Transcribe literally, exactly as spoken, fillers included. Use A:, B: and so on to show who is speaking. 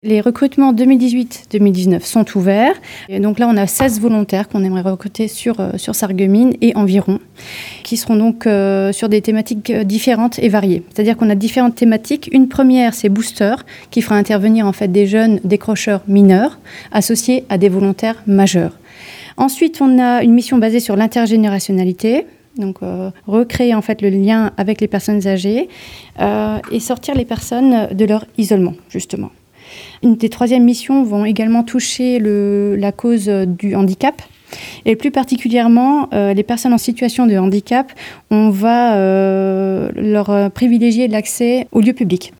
A: Les recrutements deux mille dix-huit deux mille dix-neuf sont ouverts. Et donc là, on a seize volontaires qu'on aimerait recruter sur, euh, sur Sarreguemines et environ, qui seront donc euh, sur des thématiques différentes et variées. C'est-à-dire qu'on a différentes thématiques. Une première, c'est Booster, qui fera intervenir en fait des jeunes décrocheurs mineurs associés à des volontaires majeurs. Ensuite, on a une mission basée sur l'intergénérationnalité. Donc, euh, recréer en fait le lien avec les personnes âgées euh, et sortir les personnes de leur isolement, justement. Une des troisièmes missions vont également toucher le, la cause du handicap. Et plus particulièrement, euh, les personnes en situation de handicap, on va euh, leur privilégier l'accès aux lieux publics.